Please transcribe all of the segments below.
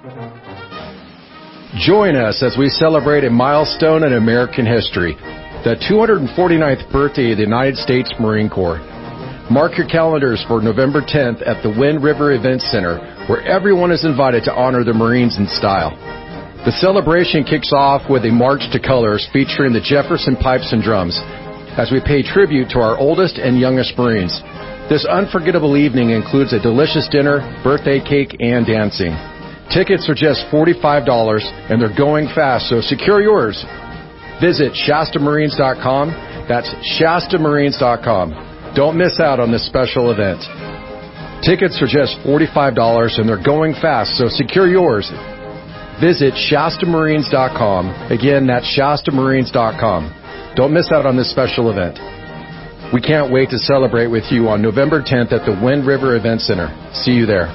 Join us as we celebrate a milestone in American history, the 249th birthday of the United States Marine Corps. Mark your calendars for November 10th at the Wind River Event Center, where everyone is invited to honor the Marines in style. The celebration kicks off with a March to Colors featuring the Jefferson Pipes and Drums, as we pay tribute to our oldest and youngest Marines. This unforgettable evening includes a delicious dinner, birthday cake, and dancing. Tickets are just $45, and they're going fast, so secure yours. Visit ShastaMarines.com. That's ShastaMarines.com. Don't miss out on this special event. Tickets are just $45, and they're going fast, so secure yours. Visit ShastaMarines.com. Again, that's ShastaMarines.com. Don't miss out on this special event. We can't wait to celebrate with you on November 10th at the Wind River Event Center. See you there.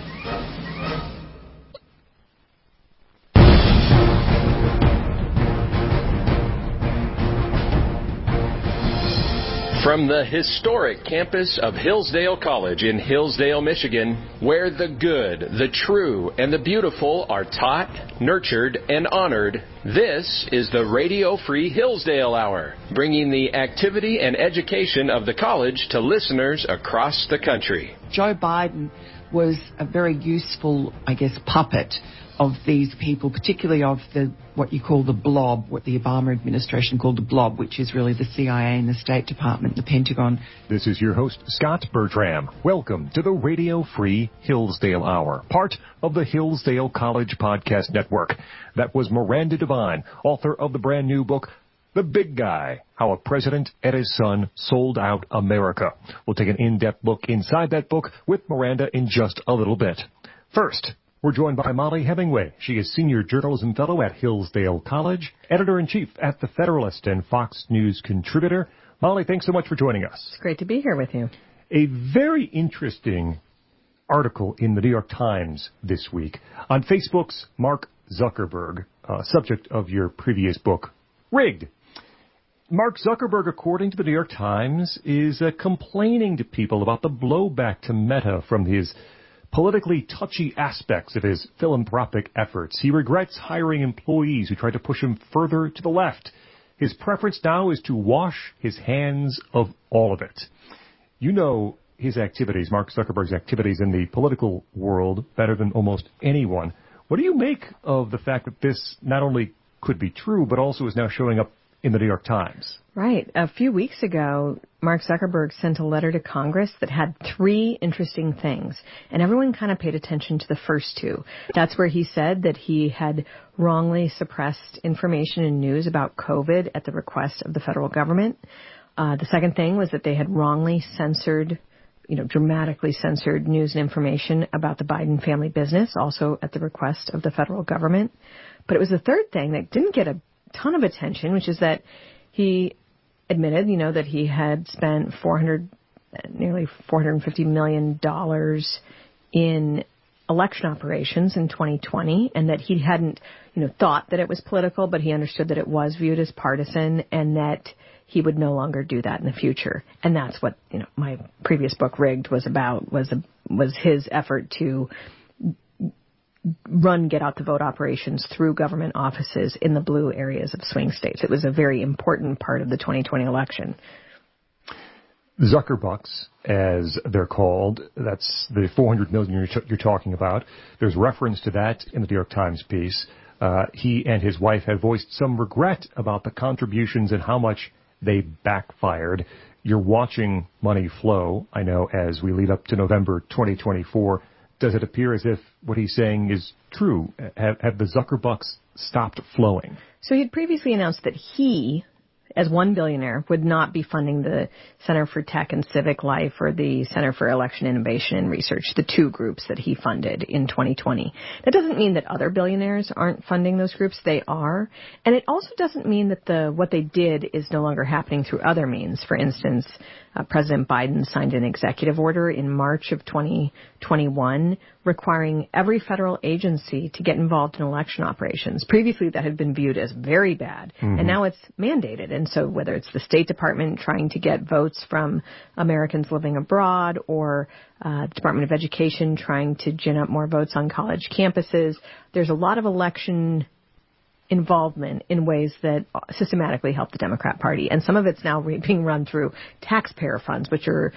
From the historic campus of Hillsdale College in Hillsdale, Michigan, where the good, the true, and the beautiful are taught, nurtured, and honored, this is the Radio Free Hillsdale Hour, bringing the activity and education of the college to listeners across the country. Joe Biden was a very useful, puppet of these people, particularly of what you call the blob, what the Obama administration called the blob, which is really the CIA and the State Department, the Pentagon. This is your host, Scott Bertram. Welcome to the Radio Free Hillsdale Hour, part of the Hillsdale College Podcast Network. That was Miranda Devine, author of the brand new book, The Big Guy, How a President and His Son Sold Out America. We'll take an in-depth look inside that book with Miranda in just a little bit. First, we're joined by Molly Hemingway. She is Senior Journalism Fellow at Hillsdale College, Editor-in-Chief at The Federalist, and Fox News contributor. Molly, thanks so much for joining us. It's great to be here with you. A very interesting article in the New York Times this week on Facebook's Mark Zuckerberg, subject of your previous book, Rigged. Mark Zuckerberg, according to the New York Times, is complaining to people about the blowback to Meta from his politically touchy aspects of his philanthropic efforts. He regrets hiring employees who tried to push him further to the left. His preference now is to wash his hands of all of it. You know his activities, Mark Zuckerberg's activities in the political world, better than almost anyone. What do you make of the fact that this not only could be true, but also is now showing up in the New York Times? Right. A few weeks ago, Mark Zuckerberg sent a letter to Congress that had three interesting things, and everyone kind of paid attention to the first two. That's where he said that he had wrongly suppressed information and news about COVID at the request of the federal government. The second thing was that they had wrongly censored, dramatically censored news and information about the Biden family business, also at the request of the federal government. But it was the third thing that didn't get a ton of attention, which is that he admitted, that he had spent nearly $450 million in election operations in 2020, and that he hadn't, thought that it was political, but he understood that it was viewed as partisan, and that he would no longer do that in the future. And that's what, my previous book, Rigged, was about, was his effort to run get-out-the-vote operations through government offices in the blue areas of swing states. It was a very important part of the 2020 election. Zuckerbucks, as they're called, that's the $400 million you're talking about. There's reference to that in the New York Times piece. He and his wife have voiced some regret about the contributions and how much they backfired. You're watching money flow, I know, as we lead up to November 2024. Does it appear as if what he's saying is true? Have the Zuckerbucks stopped flowing? So he had previously announced that he, as one billionaire, would not be funding the Center for Tech and Civic Life or the Center for Election Innovation and Research, the two groups that he funded in 2020. That doesn't mean that other billionaires aren't funding those groups. They are. And it also doesn't mean that what they did is no longer happening through other means. For instance, President Biden signed an executive order in March of 2021 requiring every federal agency to get involved in election operations. Previously, that had been viewed as very bad, and now it's mandated. And so whether it's the State Department trying to get votes from Americans living abroad or the Department of Education trying to gin up more votes on college campuses, there's a lot of election involvement in ways that systematically help the Democrat Party. And some of it's now being run through taxpayer funds, which are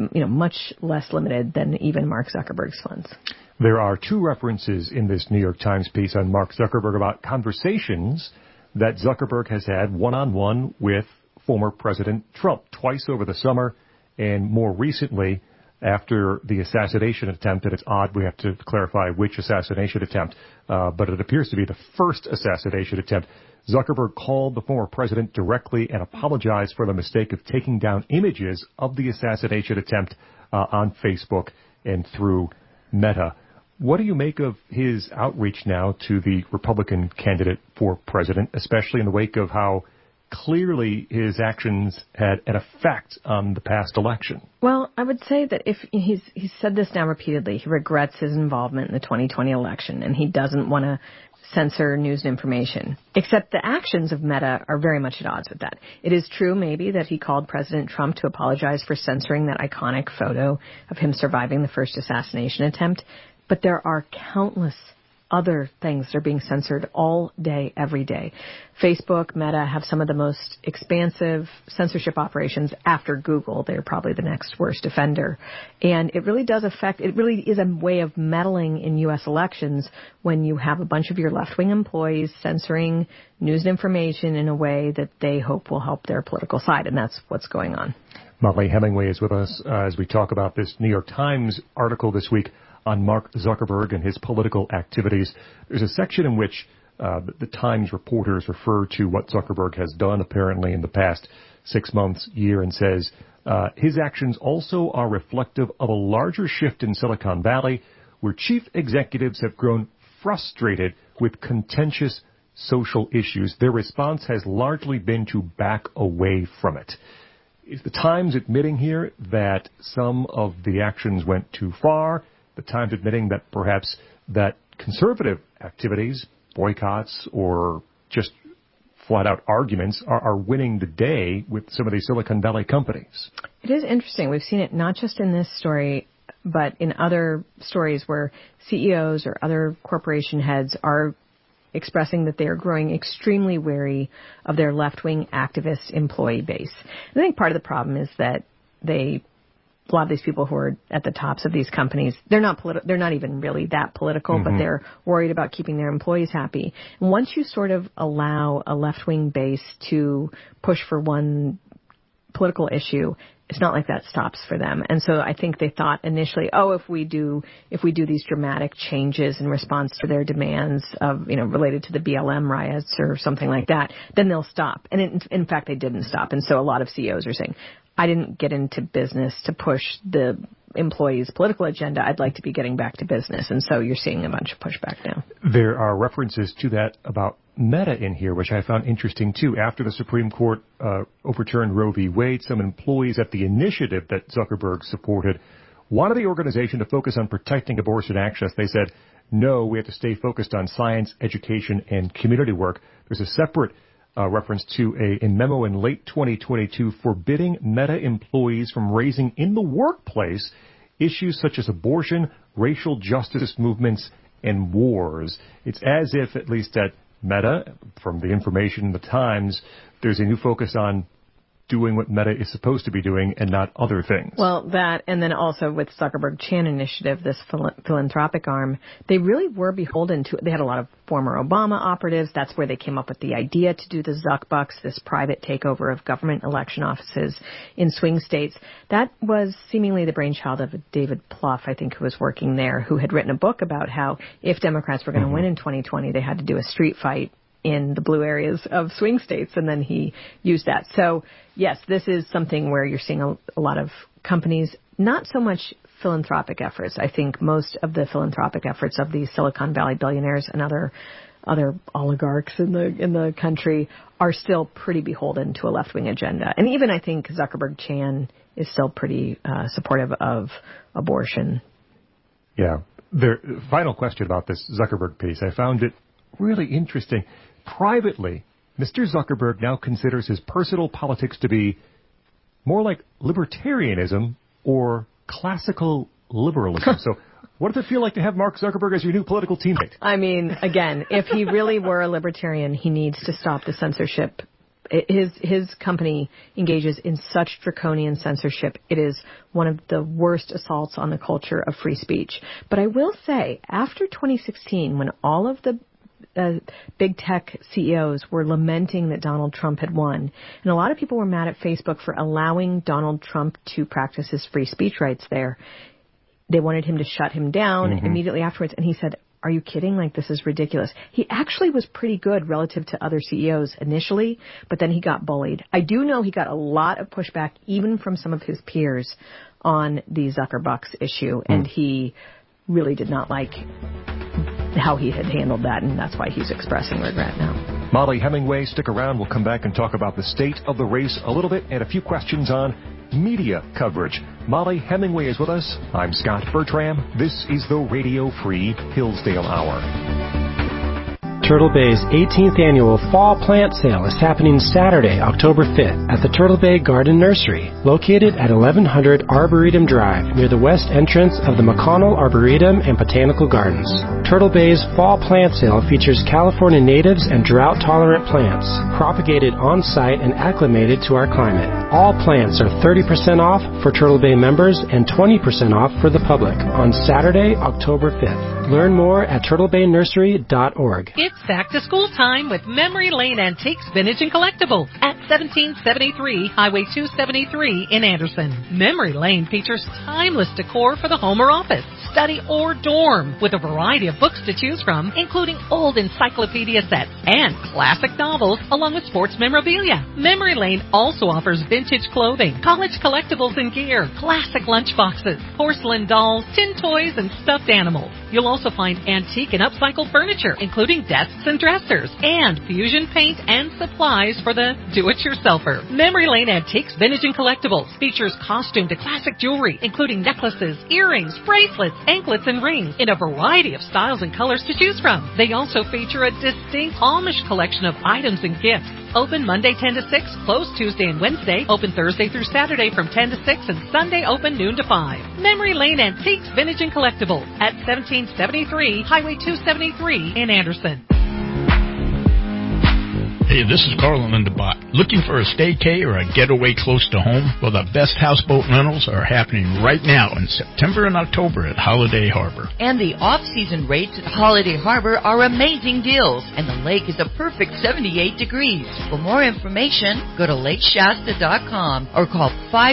much less limited than even Mark Zuckerberg's funds. There are two references in this New York Times piece on Mark Zuckerberg about conversations that Zuckerberg has had one-on-one with former President Trump twice over the summer, and more recently after the assassination attempt. And it's odd, we have to clarify which assassination attempt, but it appears to be the first assassination attempt. Zuckerberg called the former president directly and apologized for the mistake of taking down images of the assassination attempt on Facebook and through Meta. What do you make of his outreach now to the Republican candidate for president, especially in the wake of how clearly his actions had an effect on the past election? Well, I would say that if he's said this now repeatedly, he regrets his involvement in the 2020 election, and he doesn't want to censor news and information. Except the actions of Meta are very much at odds with that. It is true, maybe, that he called President Trump to apologize for censoring that iconic photo of him surviving the first assassination attempt, but there are countless other things that are being censored all day, every day. Facebook, Meta have some of the most expansive censorship operations after Google. They're probably the next worst offender. And it really is a way of meddling in U.S. elections when you have a bunch of your left-wing employees censoring news and information in a way that they hope will help their political side. And that's what's going on. Molly Hemingway is with us as we talk about this New York Times article this week on Mark Zuckerberg and his political activities. There's a section in which the Times reporters refer to what Zuckerberg has done apparently in the past 6 months, year, and says his actions also are reflective of a larger shift in Silicon Valley, where chief executives have grown frustrated with contentious social issues. Their response has largely been to back away from it. Is the Times admitting here that some of the actions went too far? The Times admitting that perhaps that conservative activities, boycotts, or just flat-out arguments are winning the day with some of these Silicon Valley companies? It is interesting. We've seen it not just in this story, but in other stories where CEOs or other corporation heads are expressing that they are growing extremely wary of their left-wing activist employee base. And I think part of the problem is that a lot of these people who are at the tops of these companies, they're not even really that political, but they're worried about keeping their employees happy. And once you sort of allow a left-wing base to push for one political issue, it's not like that stops for them. And so I think they thought initially, if we do these dramatic changes in response to their demands of, related to the BLM riots or something like that, then they'll stop. And in fact, they didn't stop. And so a lot of CEOs are saying, I didn't get into business to push the employees' political agenda. I'd like to be getting back to business. And so you're seeing a bunch of pushback now. There are references to that about Meta in here, which I found interesting, too. After the Supreme Court overturned Roe v. Wade, some employees at the initiative that Zuckerberg supported wanted the organization to focus on protecting abortion access. They said, no, we have to stay focused on science, education, and community work. There's a separate reference to a memo in late 2022 forbidding Meta employees from raising in the workplace issues such as abortion, racial justice movements, and wars. It's as if, at least at Meta, from the information in the Times, there's a new focus on doing what Meta is supposed to be doing and not other things. Well, that, and then also with Zuckerberg Chan Initiative, this philanthropic arm, they really were beholden to it. They had a lot of former Obama operatives. That's where they came up with the idea to do the Zuck Bucks, this private takeover of government election offices in swing states. That was seemingly the brainchild of David Plouffe, I think, who was working there, who had written a book about how if Democrats were going to win in 2020, they had to do a street fight in the blue areas of swing states, and then he used that. So, yes, this is something where you're seeing a lot of companies, not so much philanthropic efforts. I think most of the philanthropic efforts of these Silicon Valley billionaires and other oligarchs in the country are still pretty beholden to a left-wing agenda. And even I think Zuckerberg Chan is still pretty supportive of abortion. Yeah. The final question about this Zuckerberg piece, I found it really interesting. Privately, Mr. Zuckerberg now considers his personal politics to be more like libertarianism or classical liberalism. So what does it feel like to have Mark Zuckerberg as your new political teammate? I mean, again, if he really were a libertarian, he needs to stop the censorship. His company engages in such draconian censorship. It is one of the worst assaults on the culture of free speech. But I will say, after 2016, when all of the big tech CEOs were lamenting that Donald Trump had won, and a lot of people were mad at Facebook for allowing Donald Trump to practice his free speech rights there, they wanted him to shut him down immediately afterwards. And he said, are you kidding? Like, this is ridiculous. He actually was pretty good relative to other CEOs initially, but then he got bullied. I do know he got a lot of pushback, even from some of his peers, on the Zuckerbucks issue, and he really did not like how he had handled that, and that's why he's expressing regret now. Molly Hemingway, stick around. We'll come back and talk about the state of the race a little bit and a few questions on media coverage. Molly Hemingway is with us. I'm Scott Bertram. This is the Radio Free Hillsdale Hour. Turtle Bay's 18th annual Fall Plant Sale is happening Saturday, October 5th at the Turtle Bay Garden Nursery, located at 1100 Arboretum Drive near the west entrance of the McConnell Arboretum and Botanical Gardens. Turtle Bay's Fall Plant Sale features California natives and drought-tolerant plants, propagated on-site and acclimated to our climate. All plants are 30% off for Turtle Bay members and 20% off for the public on Saturday, October 5th. Learn more at turtlebaynursery.org. It's back to school time with Memory Lane Antiques, Vintage and Collectibles at 1773 Highway 273 in Anderson. Memory Lane features timeless decor for the home or office, study or dorm, with a variety of books to choose from, including old encyclopedia sets and classic novels, along with sports memorabilia. Memory Lane also offers vintage clothing, college collectibles and gear, classic lunchboxes, porcelain dolls, tin toys, and stuffed animals. You'll also find antique and upcycled furniture, including desks and dressers, and fusion paint and supplies for the do-it-yourselfer. Memory Lane Antiques, Vintage and Collectibles features costume to classic jewelry, including necklaces, earrings, bracelets, anklets, and rings in a variety of styles and colors to choose from. They also feature a distinct Amish collection of items and gifts. Open Monday 10 to 6, closed Tuesday and Wednesday, open Thursday through Saturday from 10 to 6, and Sunday open noon to 5. Memory Lane Antiques, Vintage and Collectibles at 1773 Highway 273 in Anderson. Hey, this is Carl Lindebot. Looking for a staycay or a getaway close to home? Well, the best houseboat rentals are happening right now in September and October at Holiday Harbor. And the off-season rates at Holiday Harbor are amazing deals, and the lake is a perfect 78 degrees. For more information, go to lakeshasta.com or call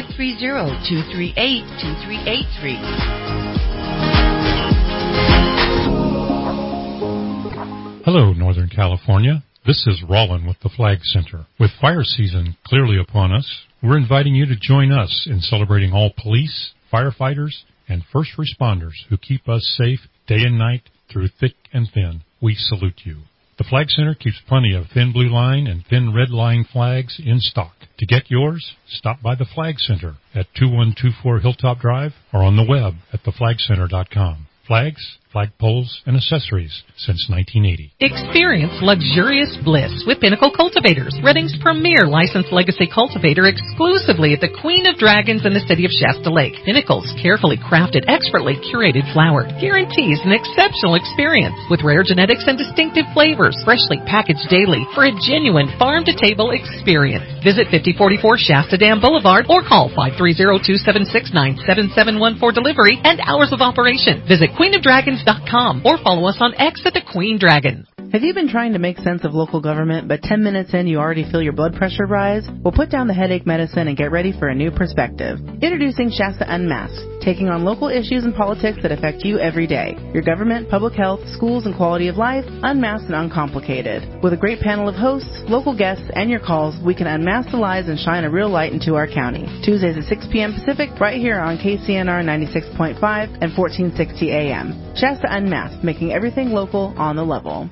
530-238-2383. Hello, Northern California. This is Rollin with the Flag Center. With fire season clearly upon us, we're inviting you to join us in celebrating all police, firefighters, and first responders who keep us safe day and night through thick and thin. We salute you. The Flag Center keeps plenty of thin blue line and thin red line flags in stock. To get yours, stop by the Flag Center at 2124 Hilltop Drive or on the web at theflagcenter.com. Flags, flagpoles, and accessories since 1980. Experience luxurious bliss with Pinnacle Cultivators, Redding's premier licensed legacy cultivator, exclusively at the Queen of Dragons in the city of Shasta Lake. Pinnacle's carefully crafted, expertly curated flower guarantees an exceptional experience with rare genetics and distinctive flavors, freshly packaged daily for a genuine farm-to-table experience. Visit 5044 Shasta Dam Boulevard or call 530-276-9771 for delivery and hours of operation. Visit queenofdragons.com or follow us on X at the Queen Dragon. Have you been trying to make sense of local government, but 10 minutes in you already feel your blood pressure rise? Well, put down the headache medicine and get ready for a new perspective. Introducing Shasta Unmasked, taking on local issues and politics that affect you every day. Your government, public health, schools, and quality of life, unmasked and uncomplicated. With a great panel of hosts, local guests, and your calls, we can unmask the lies and shine a real light into our county. Tuesdays at 6 p.m. Pacific, right here on KCNR 96.5 and 1460 a.m. Shasta Unmasked, making everything local on the level.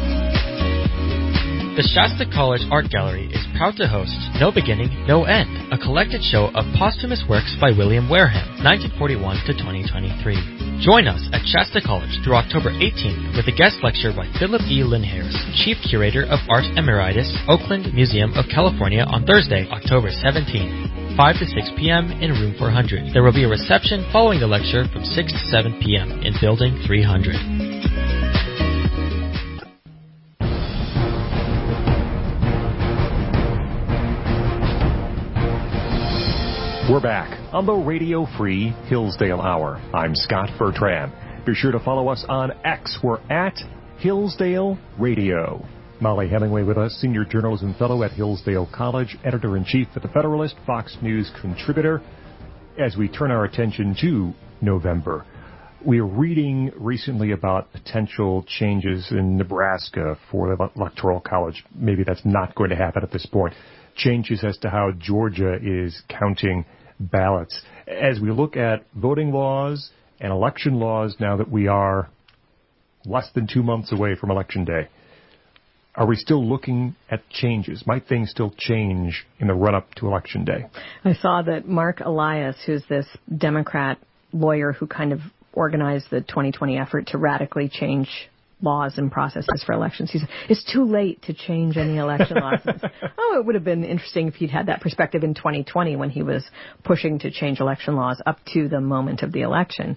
The Shasta College Art Gallery is proud to host No Beginning, No End, a collected show of posthumous works by William Wareham, 1941 to 2023. Join us at Shasta College through October 18th with a guest lecture by Philip E. Lynn Harris, Chief Curator of Art Emeritus, Oakland Museum of California, on Thursday, October 17th, 5 to 6 p.m. in room 400. There will be a reception following the lecture from 6 to 7 p.m. in building 300. We're back on the radio-free Hillsdale Hour. I'm Scott Bertram. Be sure to follow us on X. We're at Hillsdale Radio. Molly Hemingway with us, Senior Journalism Fellow at Hillsdale College, Editor-in-Chief at The Federalist, Fox News contributor. As we turn our attention to November, we are reading recently about potential changes in Nebraska for the Electoral College. Maybe that's not going to happen at this point. Changes as to how Georgia is counting ballots. As we look at voting laws and election laws now that we are less than 2 months away from Election Day, are we still looking at changes? Might things still change in the run-up to Election Day? I saw that Mark Elias, who's this Democrat lawyer who kind of organized the 2020 effort to radically change laws and processes for elections. He said, it's too late to change any election laws. It would have been interesting if he'd had that perspective in 2020 when he was pushing to change election laws up to the moment of the election.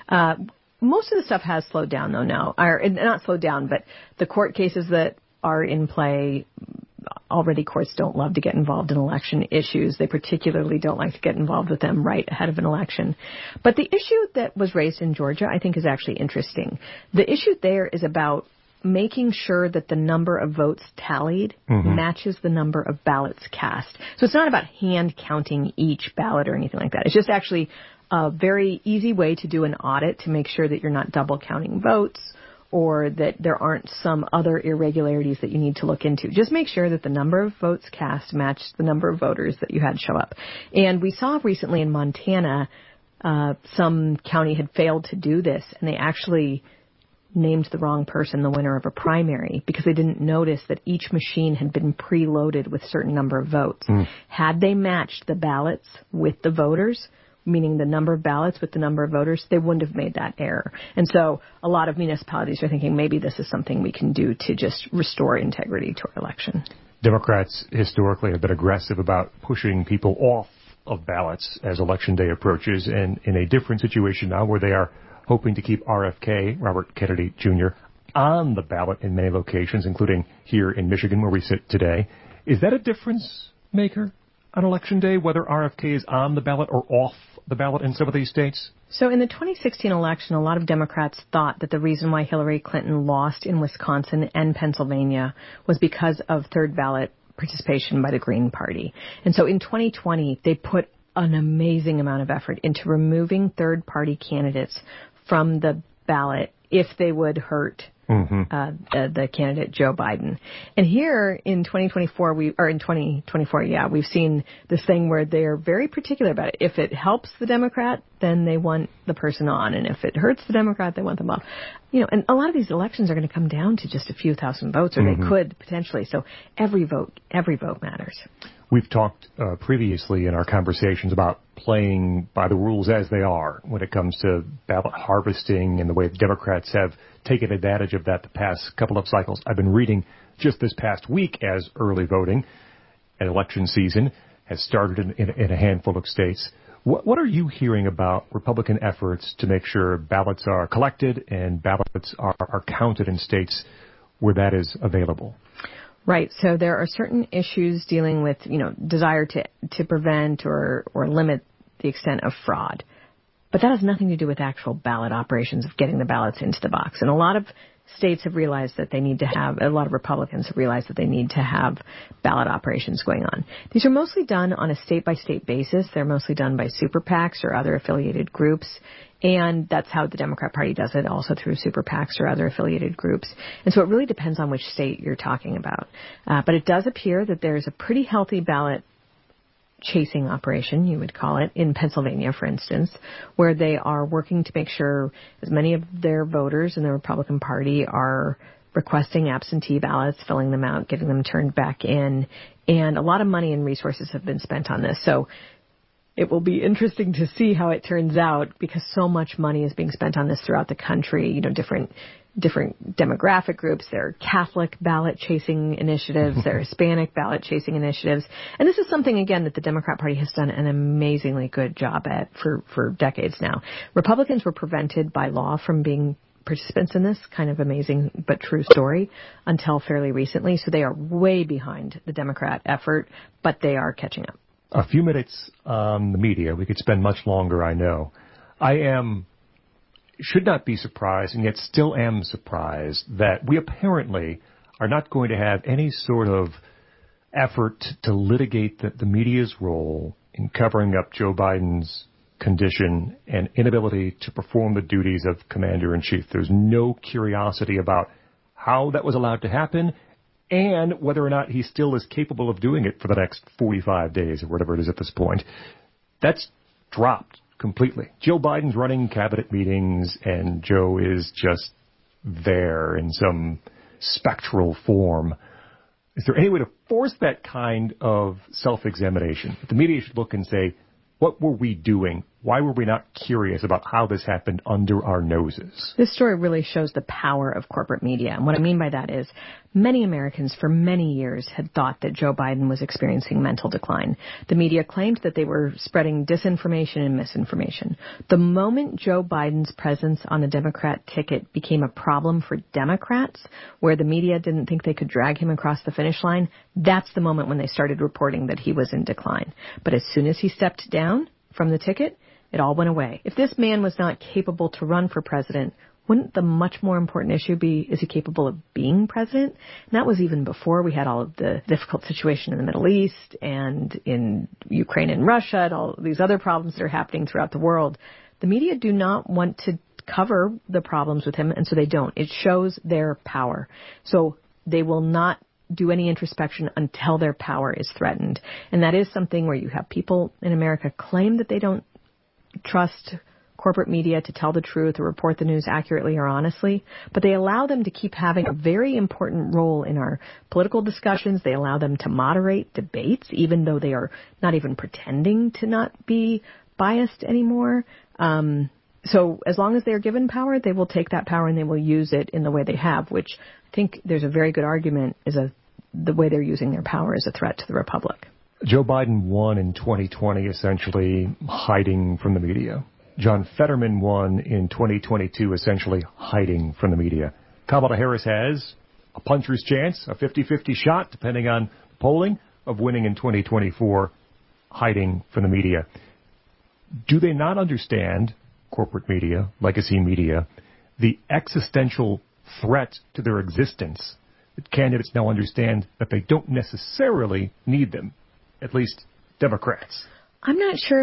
Most of the stuff has slowed down, though, now. Or not slowed down, but the court cases that are in play, already courts don't love to get involved in election issues. They particularly don't like to get involved with them right ahead of an election. But the issue that was raised in Georgia, I think, is actually interesting. The issue there is about making sure that the number of votes tallied matches the number of ballots cast. So it's not about hand counting each ballot or anything like that. It's just actually a very easy way to do an audit to make sure that you're not double counting votes, or that there aren't some other irregularities that you need to look into. Just make sure that the number of votes cast match the number of voters that you had show up. And we saw recently in Montana, some county had failed to do this, and they actually named the wrong person the winner of a primary because they didn't notice that each machine had been preloaded with a certain number of votes. Had they matched the ballots with the voters, meaning the number of ballots with the number of voters, they wouldn't have made that error. And so a lot of municipalities are thinking maybe this is something we can do to just restore integrity to our election. Democrats historically have been aggressive about pushing people off of ballots as Election Day approaches, and in a different situation now where they are hoping to keep RFK, Robert Kennedy Jr., on the ballot in many locations, including here in Michigan where we sit today. Is that a difference maker on Election Day, whether RFK is on the ballot or off the ballot in some of these states? So in the 2016 election, a lot of Democrats thought that the reason why Hillary Clinton lost in Wisconsin and Pennsylvania was because of third ballot participation by the Green Party. And so in 2020, they put an amazing amount of effort into removing third-party candidates from the ballot if they would hurt the candidate Joe Biden. And here in 2024, we've seen this thing where they're very particular about it. If it helps the Democrat, then they want the person on, and if it hurts the Democrat, they want them off. And a lot of these elections are going to come down to just a few thousand votes, or they could potentially. So every vote matters. We've talked previously in our conversations about playing by the rules as they are when it comes to ballot harvesting and the way the Democrats have taken advantage of that the past couple of cycles. I've been reading just this past week as early voting and election season has started in a handful of states. What are you hearing about Republican efforts to make sure ballots are collected and ballots are counted in states where that is available? Right. So there are certain issues dealing with, desire to prevent or limit the extent of fraud. But that has nothing to do with actual ballot operations of getting the ballots into the box. And a lot of states have realized that they need to have, a lot of Republicans have realized that they need to have ballot operations going on. These are mostly done on a state-by-state basis. They're mostly done by super PACs or other affiliated groups. And that's how the Democrat Party does it, also through super PACs or other affiliated groups. And so it really depends on which state you're talking about. But it does appear that there's a pretty healthy ballot chasing operation, you would call it, in Pennsylvania, for instance, where they are working to make sure as many of their voters in the Republican Party are requesting absentee ballots, filling them out, getting them turned back in. And a lot of money and resources have been spent on this. So It will be interesting to see how it turns out because so much money is being spent on this throughout the country. You know, different demographic groups. There are Catholic ballot chasing initiatives. There are Hispanic ballot chasing initiatives. And this is something, again, that the Democrat Party has done an amazingly good job at for decades now. Republicans were prevented by law from being participants in this kind of amazing but true story until fairly recently. So they are way behind the Democrat effort, but they are catching up. A few minutes on the media. We could spend much longer, I know. Should not be surprised, and yet still am surprised that we apparently are not going to have any sort of effort to litigate the media's role in covering up Joe Biden's condition and inability to perform the duties of commander-in-chief. There's no curiosity about how that was allowed to happen and whether or not he still is capable of doing it for the next 45 days or whatever it is at this point. That's dropped completely. Joe Biden's running cabinet meetings, and Joe is just there in some spectral form. Is there any way to force that kind of self-examination? The media should look and say, what were we doing? Why were we not curious about how this happened under our noses? This story really shows the power of corporate media. And what I mean by that is many Americans for many years had thought that Joe Biden was experiencing mental decline. The media claimed that they were spreading disinformation and misinformation. The moment Joe Biden's presence on the Democrat ticket became a problem for Democrats, where the media didn't think they could drag him across the finish line, that's the moment when they started reporting that he was in decline. But as soon as he stepped down from the ticket, it all went away. If this man was not capable to run for president, wouldn't the much more important issue be, is he capable of being president? And that was even before we had all of the difficult situation in the Middle East and in Ukraine and Russia and all these other problems that are happening throughout the world. The media do not want to cover the problems with him, and so they don't. It shows their power. So they will not do any introspection until their power is threatened. And that is something where you have people in America claim that they don't trust corporate media to tell the truth or report the news accurately or honestly, but they allow them to keep having a very important role in our political discussions. They allow them to moderate debates, even though they are not even pretending to not be biased anymore. So as long as they are given power, they will take that power and they will use it in the way they have, which I think there's a very good argument is the way they're using their power is a threat to the republic. Joe Biden won in 2020 essentially hiding from the media. John Fetterman won in 2022 essentially hiding from the media. Kamala Harris has a puncher's chance, a 50-50 shot, depending on polling, of winning in 2024 hiding from the media. Do they not understand, corporate media, legacy media, the existential threat to their existence that candidates now understand that they don't necessarily need them? At least Democrats. I'm not sure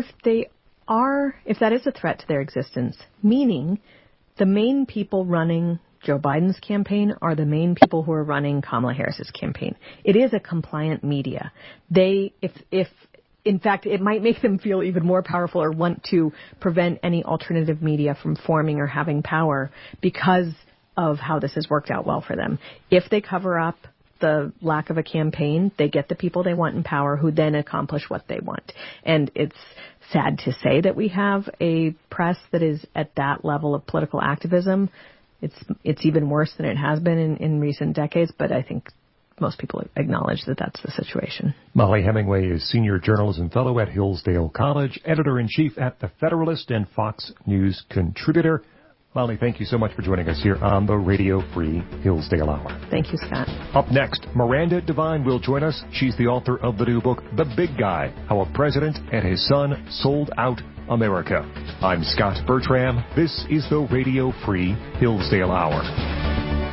if that is a threat to their existence, meaning the main people running Joe Biden's campaign are the main people who are running Kamala Harris's campaign. It is a compliant media. If in fact, it might make them feel even more powerful or want to prevent any alternative media from forming or having power because of how this has worked out well for them. If they cover up the lack of a campaign, they get the people they want in power who then accomplish what they want. And it's sad to say that we have a press that is at that level of political activism. It's even worse than it has been in recent decades, but I think most people acknowledge that that's the situation. Molly Hemingway is Senior Journalism Fellow at Hillsdale College, Editor-in-Chief at The Federalist, and Fox News contributor. Molly, thank you so much for joining us here on the Radio Free Hillsdale Hour. Thank you, Scott. Up next, Miranda Devine will join us. She's the author of the new book, The Big Guy, How a President and His Son Sold Out America. I'm Scott Bertram. This is the Radio Free Hillsdale Hour.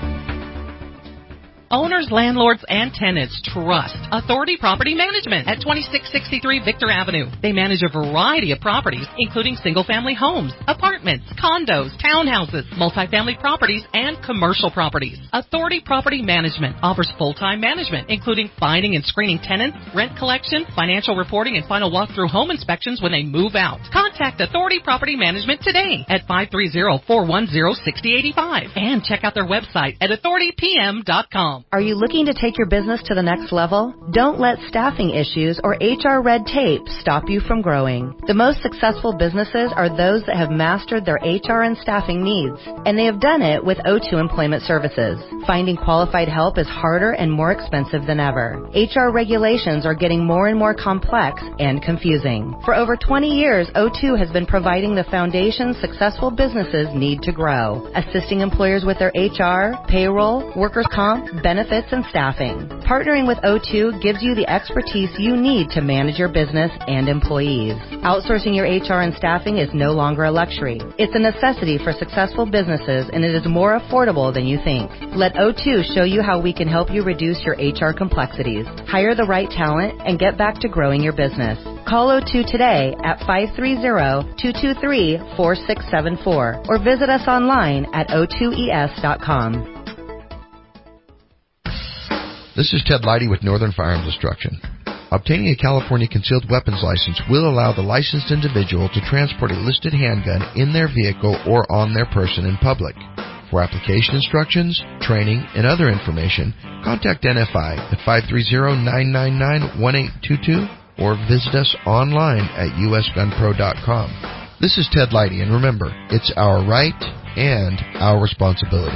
Owners, landlords, and tenants trust Authority Property Management at 2663 Victor Avenue. They manage a variety of properties, including single-family homes, apartments, condos, townhouses, multifamily properties, and commercial properties. Authority Property Management offers full-time management, including finding and screening tenants, rent collection, financial reporting, and final walkthrough home inspections when they move out. Contact Authority Property Management today at 530-410-6085 and check out their website at authoritypm.com. Professional. Are you looking to take your business to the next level? Don't let staffing issues or HR red tape stop you from growing. The most successful businesses are those that have mastered their HR and staffing needs, and they have done it with O2 Employment Services. Finding qualified help is harder and more expensive than ever. HR regulations are getting more and more complex and confusing. For over 20 years, O2 has been providing the foundation successful businesses need to grow, assisting employers with their HR, payroll, workers' comp, benefits, and staffing. Partnering with O2 gives you the expertise you need to manage your business and employees. Outsourcing your HR and staffing is no longer a luxury. It's a necessity for successful businesses, and it is more affordable than you think. Let O2 show you how we can help you reduce your HR complexities, hire the right talent, and get back to growing your business. Call O2 today at 530-223-4674 or visit us online at o2es.com. This is Ted Leidy with Northern Firearms Destruction. Obtaining a California concealed weapons license will allow the licensed individual to transport a listed handgun in their vehicle or on their person in public. For application instructions, training, and other information, contact NFI at 530-999-1822 or visit us online at usgunpro.com. This is Ted Leidy, and remember, it's our right and our responsibility.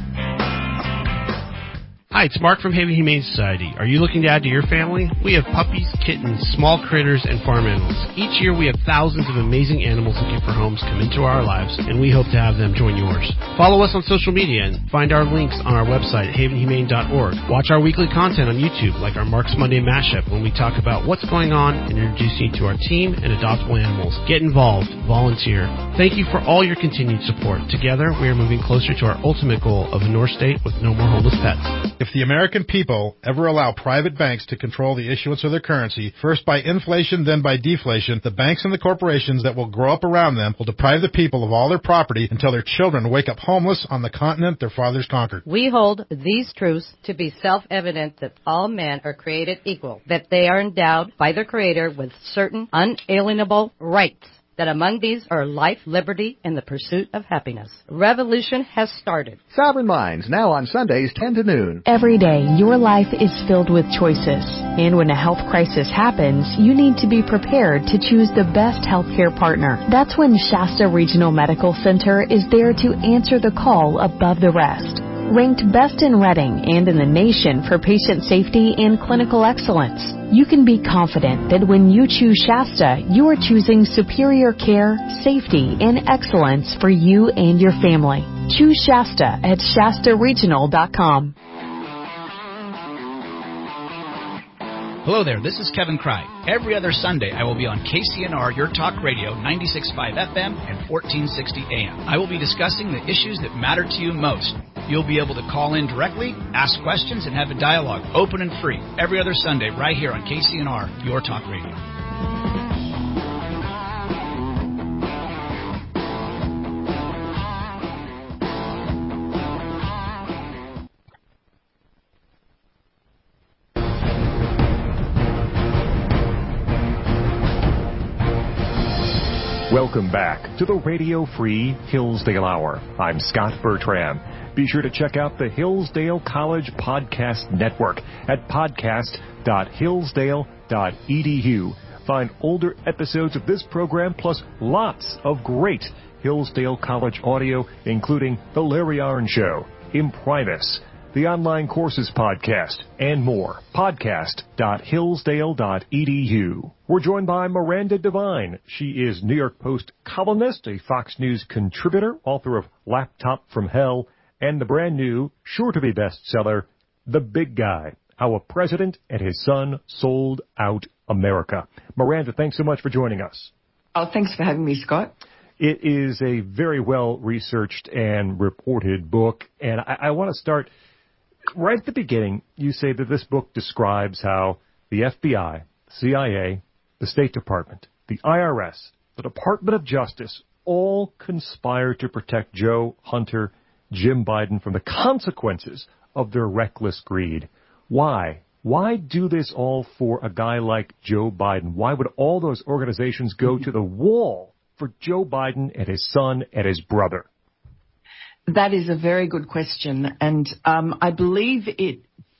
Hi, it's Mark from Haven Humane Society. Are you looking to add to your family? We have puppies, kittens, small critters, and farm animals. Each year we have thousands of amazing animals looking for homes come into our lives, and we hope to have them join yours. Follow us on social media and find our links on our website at havenhumane.org. Watch our weekly content on YouTube, like our Mark's Monday Mashup, when we talk about what's going on and introduce you to our team and adoptable animals. Get involved. Volunteer. Thank you for all your continued support. Together, we are moving closer to our ultimate goal of a North State with no more homeless pets. If the American people ever allow private banks to control the issuance of their currency, first by inflation, then by deflation, the banks and the corporations that will grow up around them will deprive the people of all their property until their children wake up homeless on the continent their fathers conquered. We hold these truths to be self-evident that all men are created equal, that they are endowed by their Creator with certain unalienable rights, that among these are life, liberty, and the pursuit of happiness. Revolution has started. Sovereign Minds, now on Sundays 10 to noon. Every day, your life is filled with choices. And when a health crisis happens, you need to be prepared to choose the best healthcare partner. That's when Shasta Regional Medical Center is there to answer the call above the rest. Ranked best in Reading and in the nation for patient safety and clinical excellence, you can be confident that when you choose Shasta, you are choosing superior care, safety, and excellence for you and your family. Choose Shasta at shastaregional.com. Hello there, this is Kevin Cry. Every other Sunday, I will be on KCNR, Your Talk Radio, 96.5 FM and 1460 AM. I will be discussing the issues that matter to you most. You'll be able to call in directly, ask questions, and have a dialogue, open and free, every other Sunday right here on KCNR, Your Talk Radio. Welcome back to the Radio Free Hillsdale Hour. I'm Scott Bertram. Be sure to check out the Hillsdale College Podcast Network at podcast.hillsdale.edu. Find older episodes of this program plus lots of great Hillsdale College audio, including The Larry Arn Show, Imprimis, the Online Courses Podcast, and more. Podcast.hillsdale.edu. We're joined by Miranda Devine. She is New York Post columnist, a Fox News contributor, author of Laptop from Hell, and the brand new, sure-to-be bestseller, The Big Guy, How a President and His Son Sold Out America. Miranda, thanks so much for joining us. Oh, thanks for having me, Scott. It is a very well-researched and reported book, and I want to start right at the beginning. You say that this book describes how the FBI, CIA, the State Department, the IRS, the Department of Justice all conspire to protect Joe, Hunter, Jim Biden from the consequences of their reckless greed. Why? Why do this all for a guy like Joe Biden? Why would all those organizations go to the wall for Joe Biden and his son and his brother? That is a very good question, and I believe it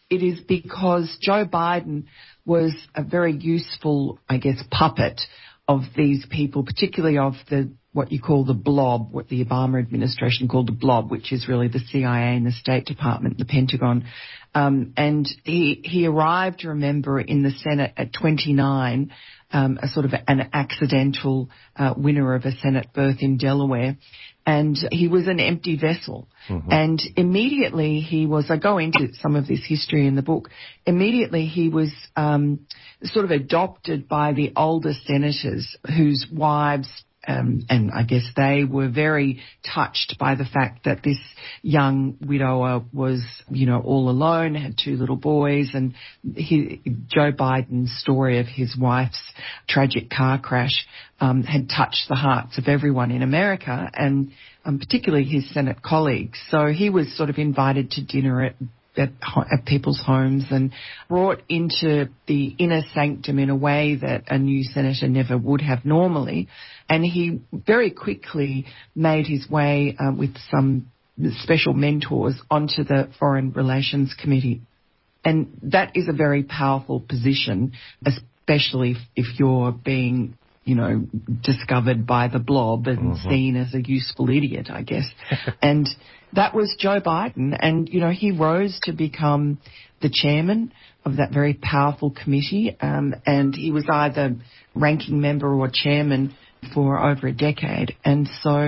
it is because Joe Biden was a very useful, I guess, puppet of these people, particularly of what you call the blob, what the Obama administration called the blob, which is really the CIA and the State Department, the Pentagon. And he arrived, remember, in the Senate at 29, a sort of an accidental winner of a Senate berth in Delaware. And he was an empty vessel. Mm-hmm. And immediately I go into some of this history in the book, immediately he was sort of adopted by the older senators whose wives, and I guess they were very touched by the fact that this young widower was, all alone, had 2 little boys, and Joe Biden's story of his wife's tragic car crash had touched the hearts of everyone in America, and particularly his Senate colleagues. So he was sort of invited to dinner at people's homes and brought into the inner sanctum in a way that a new senator never would have normally. And he very quickly made his way with some special mentors onto the Foreign Relations Committee. And that is a very powerful position, especially if you're being, discovered by the blob and seen as a useful idiot, I guess. And that was Joe Biden. And, he rose to become the chairman of that very powerful committee. And he was either ranking member or chairman for over a decade. And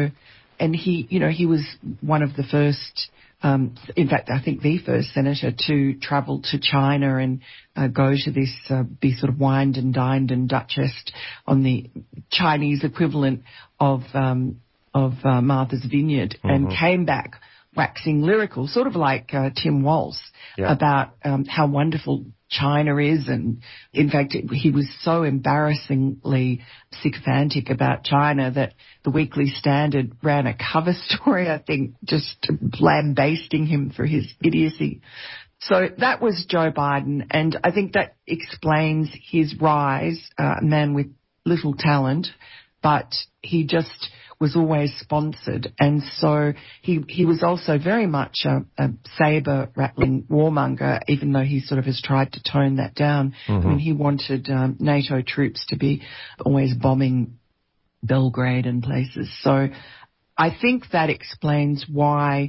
he was one of the first, in fact, I think the first senator to travel to China and go to this, be sort of wined and dined and duchessed on the Chinese equivalent of Martha's Vineyard, and came back waxing lyrical, sort of like Tim Walz, about how wonderful China is. And in fact, he was so embarrassingly sycophantic about China that the Weekly Standard ran a cover story, I think, just lambasting him for his idiocy. So that was Joe Biden, and I think that explains his rise, a man with little talent, but he just was always sponsored. And so he was also very much a saber-rattling warmonger, even though he sort of has tried to tone that down. I mean, he wanted NATO troops to be always bombing Belgrade and places. So I think that explains why,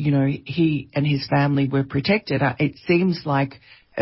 he and his family were protected. It seems like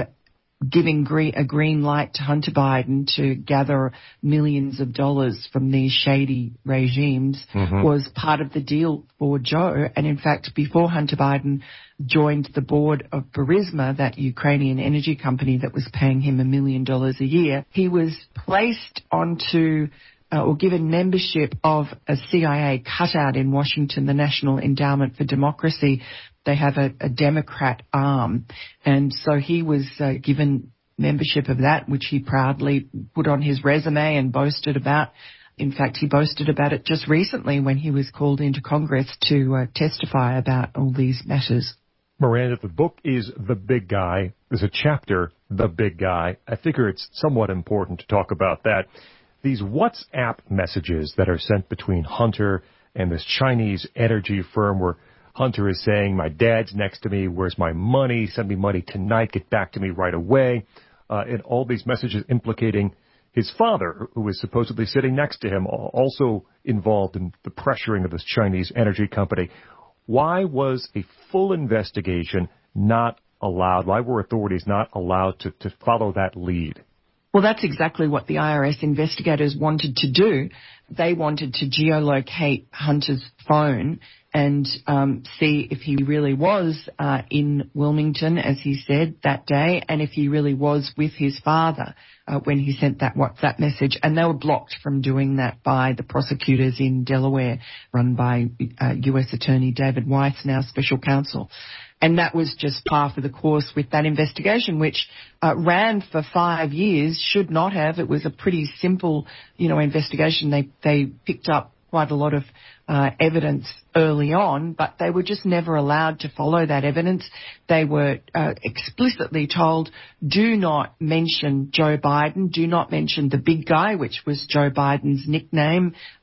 giving a green light to Hunter Biden to gather millions of dollars from these shady regimes was part of the deal for Joe. And in fact, before Hunter Biden joined the board of Burisma, that Ukrainian energy company that was paying him $1 million a year, he was placed onto or given membership of a CIA cutout in Washington, the National Endowment for Democracy. They have a Democrat arm. And so he was given membership of that, which he proudly put on his resume and boasted about. In fact, he boasted about it just recently when he was called into Congress to testify about all these matters. Miranda, the book is The Big Guy. There's a chapter, The Big Guy. I figure it's somewhat important to talk about that. These WhatsApp messages that are sent between Hunter and this Chinese energy firm where Hunter is saying, my dad's next to me, where's my money, send me money tonight, get back to me right away, and all these messages implicating his father, who is supposedly sitting next to him, also involved in the pressuring of this Chinese energy company. Why was a full investigation not allowed? Why were authorities not allowed to follow that lead? Well, that's exactly what the IRS investigators wanted to do. They wanted to geolocate Hunter's phone and see if he really was in Wilmington, as he said, that day, and if he really was with his father when he sent that WhatsApp message. And they were blocked from doing that by the prosecutors in Delaware, run by U.S. Attorney David Weiss, now special counsel. And that was just par for the course with that investigation, which ran for 5 years, should not have. It was a pretty simple, investigation. They picked up quite a lot of evidence early on, but they were just never allowed to follow that evidence. They were explicitly told, do not mention Joe Biden, do not mention the big guy, which was Joe Biden's nickname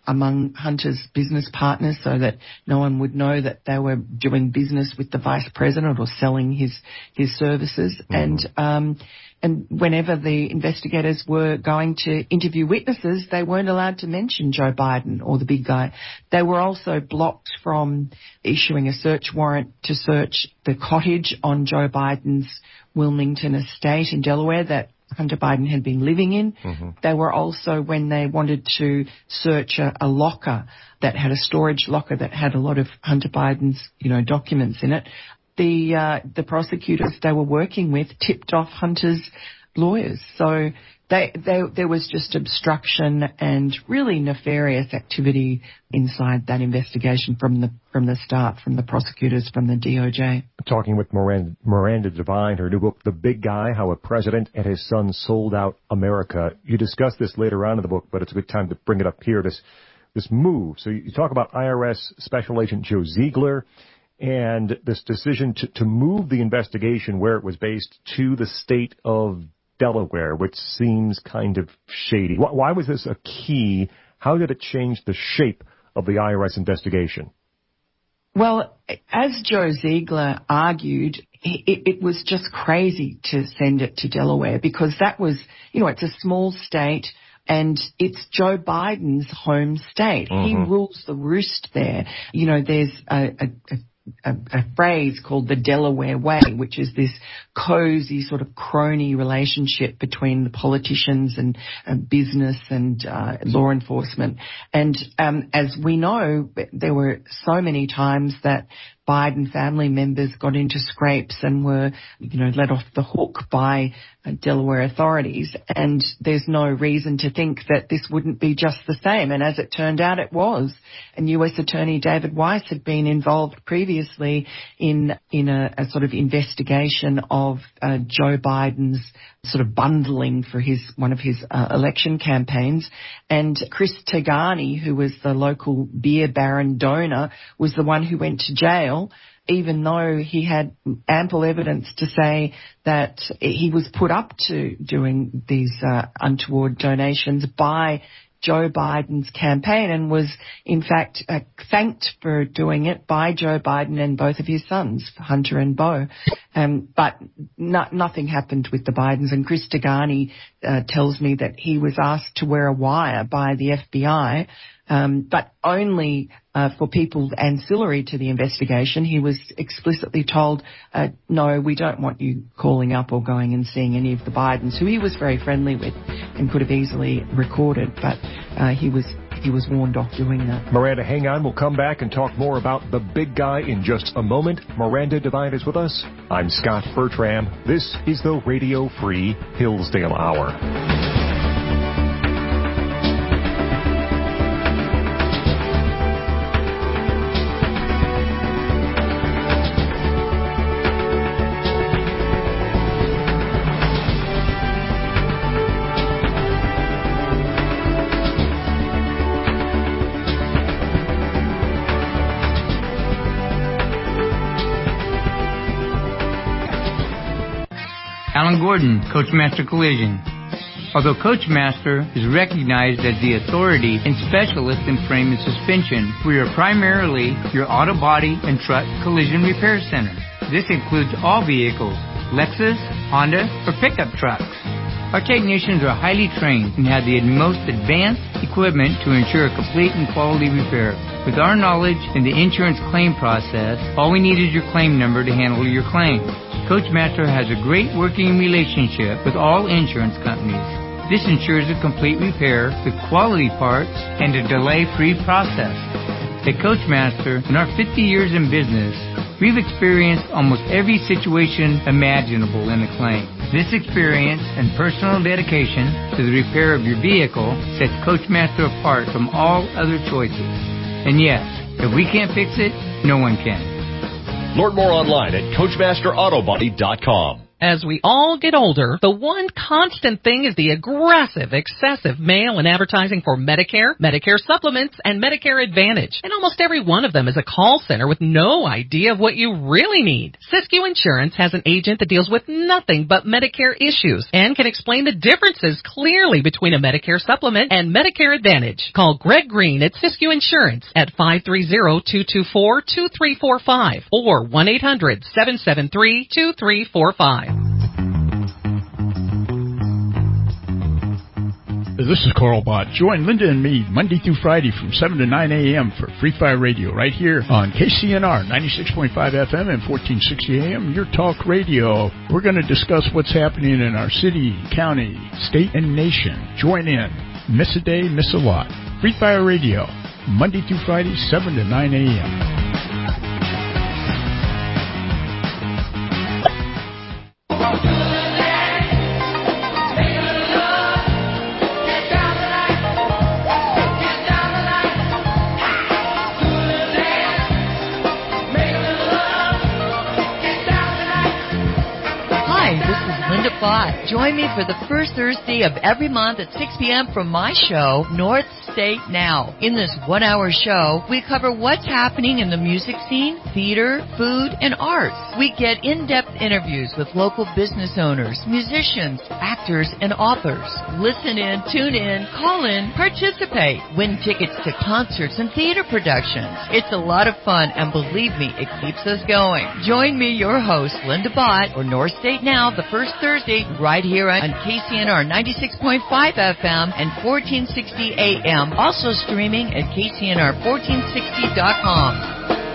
among Hunter's business partners so that no one would know that they were doing business with the vice president or selling his services. Mm-hmm. And whenever the investigators were going to interview witnesses, they weren't allowed to mention Joe Biden or the big guy. They were also blocked from issuing a search warrant to search the cottage on Joe Biden's Wilmington estate in Delaware that Hunter Biden had been living in. Mm-hmm. They were also, when they wanted to search a locker that had a storage locker that had a lot of Hunter Biden's, documents in it, the prosecutors they were working with tipped off Hunter's lawyers. So there was just obstruction and really nefarious activity inside that investigation from the start, from the prosecutors, from the DOJ. Talking with Miranda Devine, her new book, The Big Guy, How a President and His Son Sold Out America. You discuss this later on in the book, but it's a good time to bring it up here, this move. So you talk about IRS Special Agent Joe Ziegler and this decision to move the investigation where it was based to the state of Delaware, which seems kind of shady. Why was this a key? How did it change the shape of the IRS investigation? Well, as Joe Ziegler argued, it was just crazy to send it to Delaware because that was, it's a small state and it's Joe Biden's home state. Mm-hmm. He rules the roost there. There's a phrase called the Delaware Way, which is this cozy sort of crony relationship between the politicians and business and law enforcement. And as we know, there were so many times that Biden family members got into scrapes and were, let off the hook by Delaware authorities. And there's no reason to think that this wouldn't be just the same. And as it turned out, it was. And U.S. Attorney David Weiss had been involved previously in a sort of investigation of Joe Biden's sort of bundling for one of his election campaigns. And Chris Tagani, who was the local beer baron donor, was the one who went to jail, even though he had ample evidence to say that he was put up to doing these untoward donations by Joe Biden's campaign and was, in fact, thanked for doing it by Joe Biden and both of his sons, Hunter and Beau. But nothing happened with the Bidens. And Chris Tagani tells me that he was asked to wear a wire by the FBI, but only for people ancillary to the investigation. He was explicitly told, no, we don't want you calling up or going and seeing any of the Bidens, who he was very friendly with and could have easily recorded, but he was warned off doing that. Miranda, hang on. We'll come back and talk more about the big guy in just a moment. Miranda Devine is with us. I'm Scott Bertram. This is the Radio Free Hillsdale Hour. Alan Gordon, Coachmaster Collision. Although Coachmaster is recognized as the authority and specialist in frame and suspension, we are primarily your auto body and truck collision repair center. This includes all vehicles, Lexus, Honda, or pickup trucks. Our technicians are highly trained and have the most advanced equipment to ensure a complete and quality repair. With our knowledge in the insurance claim process, all we need is your claim number to handle your claim. Coachmaster has a great working relationship with all insurance companies. This ensures a complete repair with quality parts and a delay-free process. At Coachmaster, in our 50 years in business, we've experienced almost every situation imaginable in a claim. This experience and personal dedication to the repair of your vehicle sets Coachmaster apart from all other choices. And yes, if we can't fix it, no one can. Learn more online at CoachmasterAutobody.com. As we all get older, the one constant thing is the aggressive, excessive mail and advertising for Medicare, Medicare supplements, and Medicare Advantage. And almost every one of them is a call center with no idea of what you really need. Siskiyou Insurance has an agent that deals with nothing but Medicare issues and can explain the differences clearly between a Medicare supplement and Medicare Advantage. Call Greg Green at Siskiyou Insurance at 530-224-2345 or 1-800-773-2345. This is Carl Bott. Join Linda and me Monday through Friday from 7 to 9 a.m. for Free Fire Radio right here on KCNR 96.5 FM and 1460 AM, your talk radio. We're going to discuss what's happening in our city, county, state, and nation. Join in. Miss a day, miss a lot. Free Fire Radio, Monday through Friday, 7 to 9 a.m. Join me for the first Thursday of every month at 6 p.m. for my show, North State Now. In this 1-hour show, we cover what's happening in the music scene, theater, food, and arts. We get in-depth interviews with local business owners, musicians, actors, and authors. Listen in, tune in, call in, participate. Win tickets to concerts and theater productions. It's a lot of fun, and believe me, it keeps us going. Join me, your host, Linda Bott, for North State Now, the first Thursday, right here on KCNR 96.5 FM and 1460 AM. Also streaming at KCNR1460.com.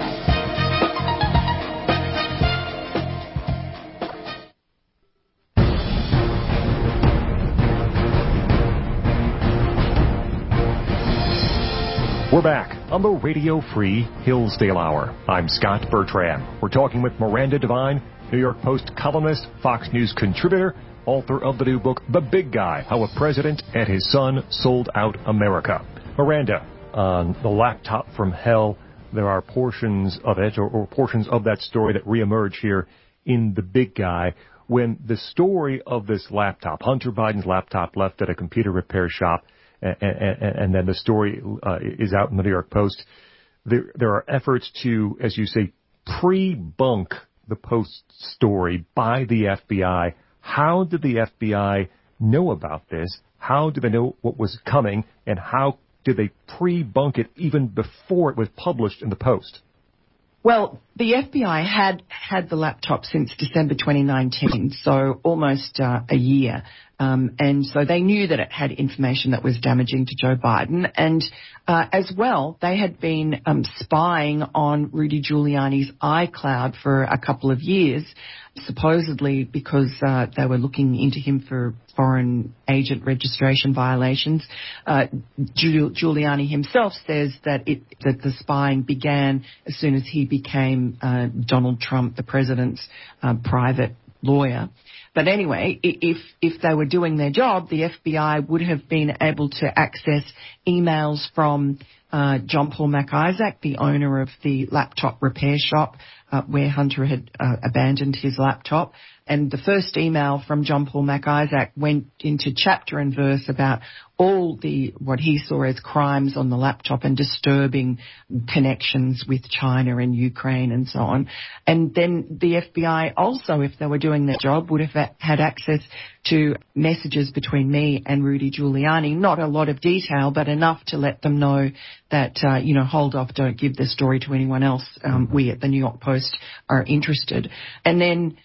We're back on the Radio Free Hillsdale Hour. I'm Scott Bertrand. We're talking with Miranda Devine, New York Post columnist, Fox News contributor, author of the new book, The Big Guy, How a President and His Son Sold Out America. Miranda, on the laptop from hell, there are portions of it, or portions of that story that reemerge here in The Big Guy. When the story of this laptop, Hunter Biden's laptop, left at a computer repair shop, and then the story is out in the New York Post, there are efforts to, as you say, pre-bunk the Post story by the FBI. How did the FBI know about this? How did they know what was coming? And how did they pre-bunk it even before it was published in the Post? Well, the FBI had the laptop since December 2019, so almost a year. And so they knew that it had information that was damaging to Joe Biden. And as well, they had been spying on Rudy Giuliani's iCloud for a couple of years, supposedly because they were looking into him for foreign agent registration violations. Giuliani himself says that the spying began as soon as he became Donald Trump, the president's private lawyer. But anyway, if they were doing their job, the FBI would have been able to access emails from John Paul MacIsaac, the owner of the laptop repair shop where Hunter had abandoned his laptop. And the first email from John Paul MacIsaac went into chapter and verse about all what he saw as crimes on the laptop and disturbing connections with China and Ukraine and so on. And then the FBI also, if they were doing their job, would have had access to messages between me and Rudy Giuliani. Not a lot of detail, but enough to let them know that, hold off, don't give this story to anyone else. We at the New York Post are interested. And then,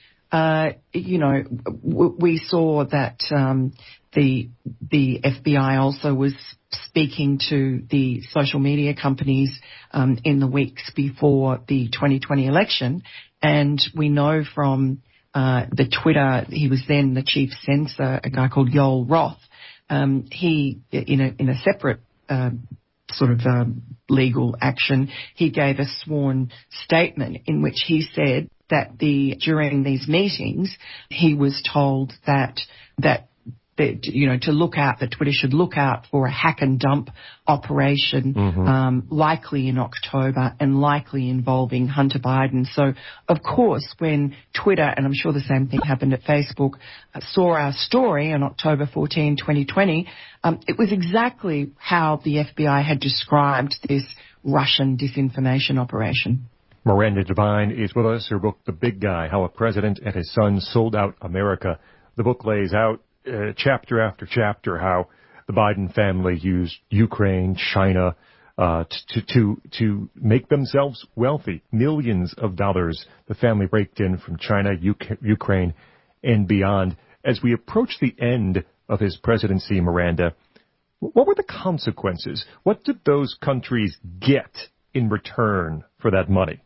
we saw that the FBI also was speaking to the social media companies in the weeks before the 2020 election, and we know from the Twitter, he was then the chief censor, a guy called Yoel Roth. He, in a separate legal action, he gave a sworn statement in which he said that during these meetings, he was told that to look out, that Twitter should look out for a hack and dump operation, likely in October and likely involving Hunter Biden. So, of course, when Twitter, and I'm sure the same thing happened at Facebook, saw our story on October 14, 2020, it was exactly how the FBI had described this Russian disinformation operation. Miranda Devine is with us. Her book, The Big Guy, How a President and His Son Sold Out America. The book lays out chapter after chapter how the Biden family used Ukraine, China, to make themselves wealthy. Millions of dollars the family raked in from China, Ukraine, and beyond. As we approach the end of his presidency, Miranda, what were the consequences? What did those countries get in return for that money?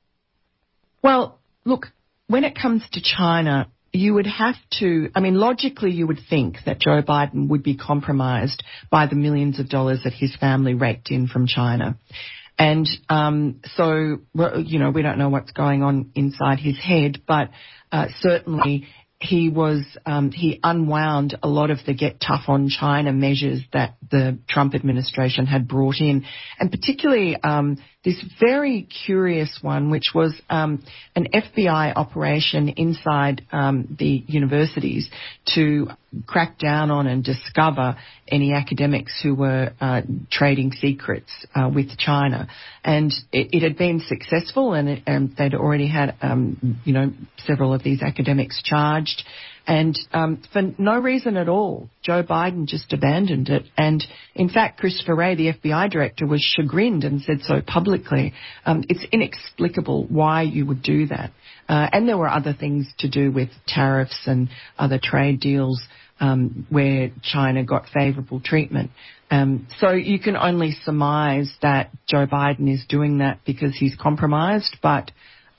Well, look, when it comes to China, you would have to, logically you would think that Joe Biden would be compromised by the millions of dollars that his family raked in from China. And so, we don't know what's going on inside his head, but certainly he unwound a lot of the Get Tough on China measures that the Trump administration had brought in, and particularly this very curious one, which was an FBI operation inside the universities to crack down on and discover any academics who were trading secrets with China. And it had been successful, and they'd already had, several of these academics charged. And for no reason at all, Joe Biden just abandoned it. And in fact, Christopher Wray, the FBI director, was chagrined and said so publicly. It's inexplicable why you would do that. And there were other things to do with tariffs and other trade deals where China got favorable treatment. So you can only surmise that Joe Biden is doing that because he's compromised, but,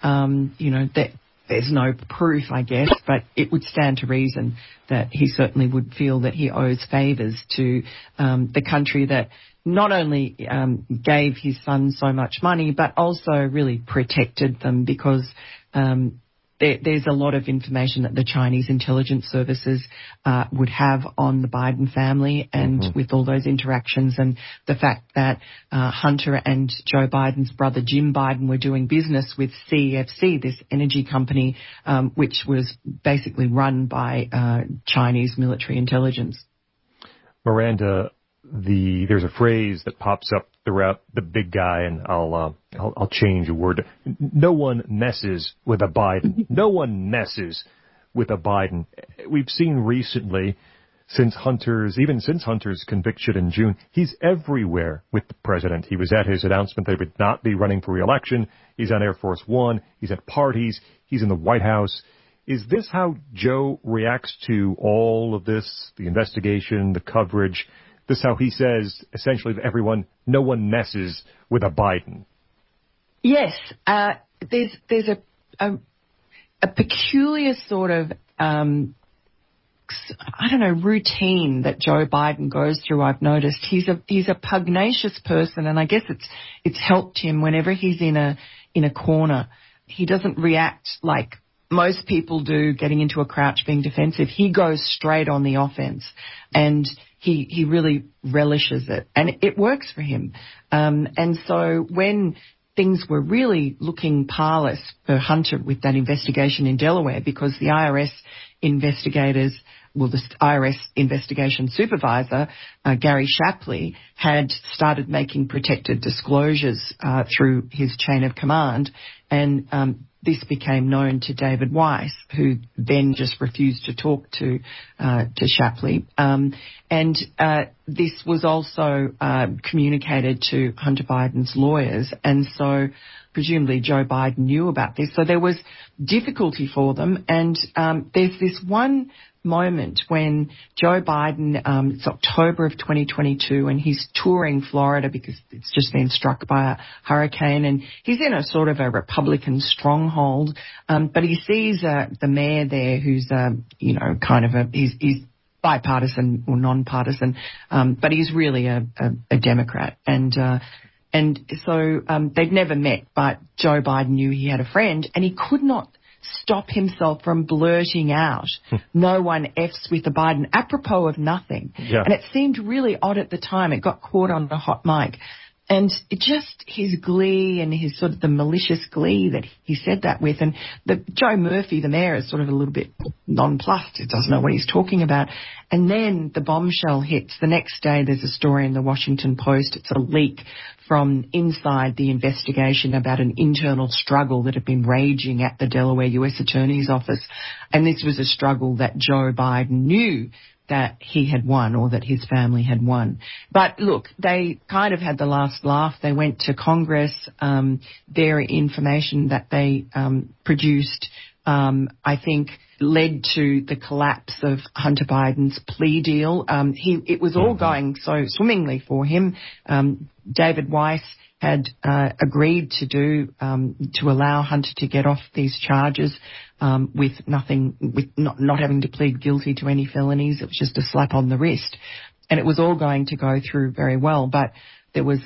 there's no proof, I guess, but it would stand to reason that he certainly would feel that he owes favours to the country that not only gave his son so much money, but also really protected them, because there's a lot of information that the Chinese intelligence services would have on the Biden family, and with all those interactions, and the fact that Hunter and Joe Biden's brother Jim Biden were doing business with CEFC, this energy company, which was basically run by Chinese military intelligence. Miranda, there's a phrase that pops up throughout The Big Guy, and I'll change a word. No one messes with a Biden. No one messes with a Biden. We've seen recently, since Hunter's conviction in June, he's everywhere with the president. He was at his announcement that he would not be running for re-election. He's on Air Force One. He's at parties. He's in the White House. Is this how Joe reacts to all of this, the investigation, the coverage? This is how he says, essentially, to everyone, no one messes with a Biden. Yes. There's a peculiar sort of, routine that Joe Biden goes through, I've noticed. He's a pugnacious person, and I guess it's helped him whenever he's in a corner. He doesn't react like most people do, getting into a crouch, being defensive. He goes straight on the offense, and he really relishes it, and it works for him. And so when things were really looking parlous for Hunter with that investigation in Delaware, because the IRS investigators, the IRS investigation supervisor, Gary Shapley, had started making protected disclosures through his chain of command, and this became known to David Weiss, who then just refused to talk to Shapley. And this was also communicated to Hunter Biden's lawyers, and so presumably Joe Biden knew about this. So there was difficulty for them, and there's this one moment when Joe Biden, it's October of 2022, and he's touring Florida because it's just been struck by a hurricane, and he's in a sort of a Republican stronghold, but he sees the mayor there who's, he's bipartisan or non-partisan, but he's really a Democrat, and so they'd never met, but Joe Biden knew he had a friend, and he could not stop himself from blurting out, "No one F's with the Biden," apropos of nothing. Yeah. And it seemed really odd at the time. It got caught on a hot mic. And just his glee and his sort of the malicious glee that he said that with. And Joe Murphy, the mayor, is sort of a little bit nonplussed. He doesn't know what he's talking about. And then the bombshell hits. The next day there's a story in the Washington Post. It's a leak from inside the investigation about an internal struggle that had been raging at the Delaware U.S. Attorney's Office. And this was a struggle that Joe Biden knew that he had won or that his family had won. But look, they kind of had the last laugh. They went to Congress. Their information that they produced, I think, led to the collapse of Hunter Biden's plea deal. It was all going so swimmingly for him. David Weiss had agreed to allow Hunter to get off these charges with not having to plead guilty to any felonies. It was just a slap on the wrist, and it was all going to go through very well. But there was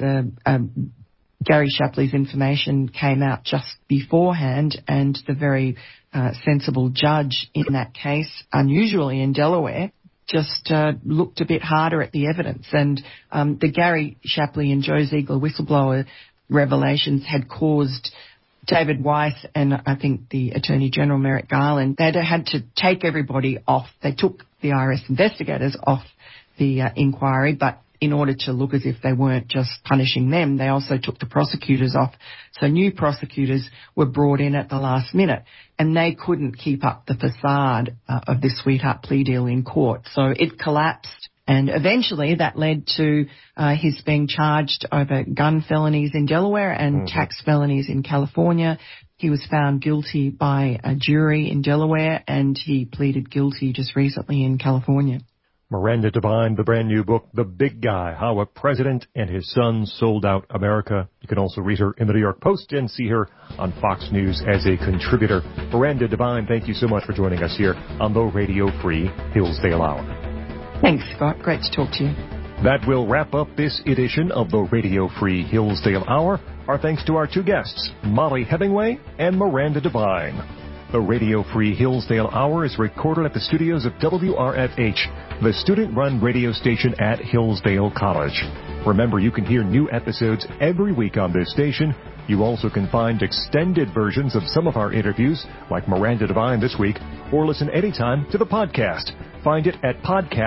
Gary Shapley's information came out just beforehand, and the very sensible judge in that case, unusually in Delaware, just looked a bit harder at the evidence. And the Gary Shapley and Joe Ziegler whistleblower revelations had caused David Weiss and I think the Attorney General Merrick Garland, they'd had to take everybody off. They took the IRS investigators off the inquiry, but in order to look as if they weren't just punishing them, they also took the prosecutors off. So new prosecutors were brought in at the last minute, and they couldn't keep up the facade of this sweetheart plea deal in court. So it collapsed, and eventually that led to his being charged over gun felonies in Delaware and tax felonies in California. He was found guilty by a jury in Delaware, and he pleaded guilty just recently in California. Miranda Devine, the brand new book, The Big Guy, How a President and His Son Sold Out America. You can also read her in the New York Post and see her on Fox News as a contributor. Miranda Devine, thank you so much for joining us here on the Radio Free Hillsdale Hour. Thanks, Scott. Great to talk to you. That will wrap up this edition of the Radio Free Hillsdale Hour. Our thanks to our two guests, Molly Hemingway and Miranda Devine. The Radio Free Hillsdale Hour is recorded at the studios of WRFH, the student-run radio station at Hillsdale College. Remember, you can hear new episodes every week on this station. You also can find extended versions of some of our interviews, like Miranda Devine this week, or listen anytime to the podcast. Find it at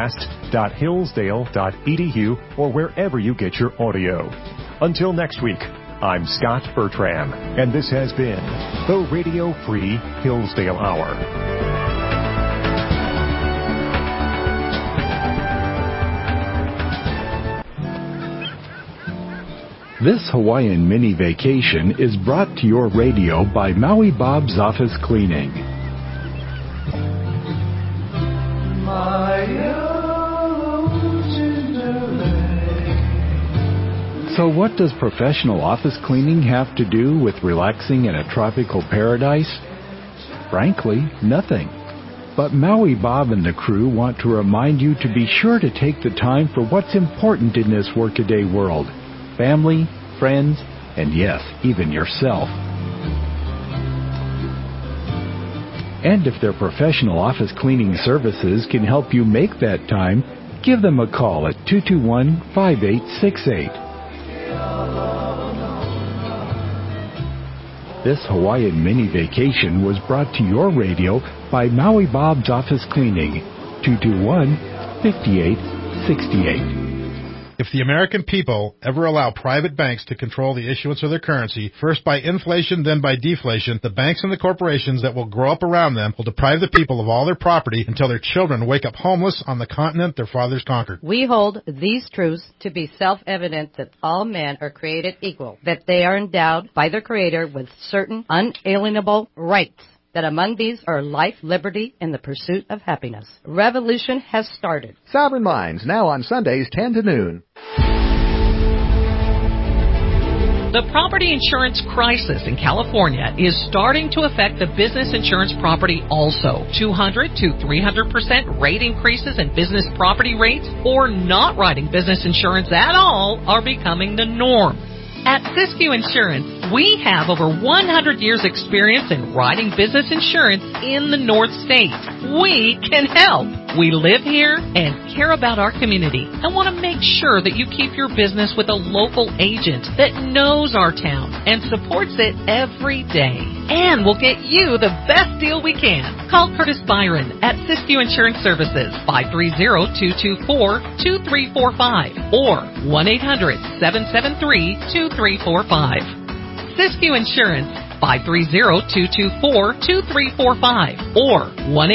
podcast.hillsdale.edu or wherever you get your audio. Until next week, I'm Scott Bertram, and this has been the Radio Free Hillsdale Hour. This Hawaiian mini vacation is brought to your radio by Maui Bob's Office Cleaning. So what does professional office cleaning have to do with relaxing in a tropical paradise? Frankly, nothing. But Maui Bob and the crew want to remind you to be sure to take the time for what's important in this workaday world. Family, friends, and yes, even yourself. And if their professional office cleaning services can help you make that time, give them a call at 221-5868. This Hawaiian mini vacation was brought to your radio by Maui Bob's Office Cleaning, 221-5868. If the American people ever allow private banks to control the issuance of their currency, first by inflation, then by deflation, the banks and the corporations that will grow up around them will deprive the people of all their property until their children wake up homeless on the continent their fathers conquered. We hold these truths to be self-evident that all men are created equal, that they are endowed by their Creator with certain unalienable rights, that among these are life, liberty, and the pursuit of happiness. Revolution has started. Sovereign Minds, now on Sundays 10 to noon. The property insurance crisis in California is starting to affect the business insurance property also. 200 to 300% rate increases in business property rates or not writing business insurance at all are becoming the norm. At Siskiyou Insurance, We have over 100 years experience in writing business insurance in the North States. We can help. We live here and care about our community and want to make sure that you keep your business with a local agent that knows our town and supports it every day. And we'll get you the best deal we can. Call Curtis Byron at Siskiyou Insurance Services, 530-224-2345 or 1-800-773-2345. Siskiyou Insurance, 530-224-2345 or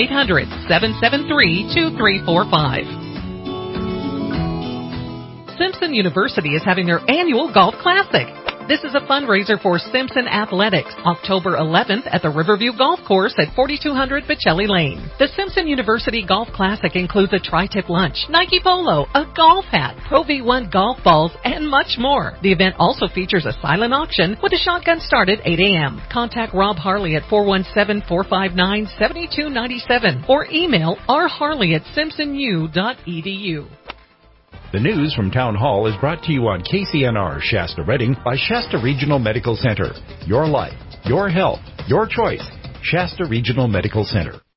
1-800-773-2345. Simpson University is having their annual Golf Classic. This is a fundraiser for Simpson Athletics, October 11th at the Riverview Golf Course at 4200 Bocelli Lane. The Simpson University Golf Classic includes a tri-tip lunch, Nike Polo, a golf hat, Pro V1 golf balls, and much more. The event also features a silent auction with a shotgun start at 8 a.m. Contact Rob Harley at 417-459-7297 or email rharley@simpsonu.edu. The news from Town Hall is brought to you on KCNR Shasta Redding by Shasta Regional Medical Center. Your life, your health, your choice. Shasta Regional Medical Center.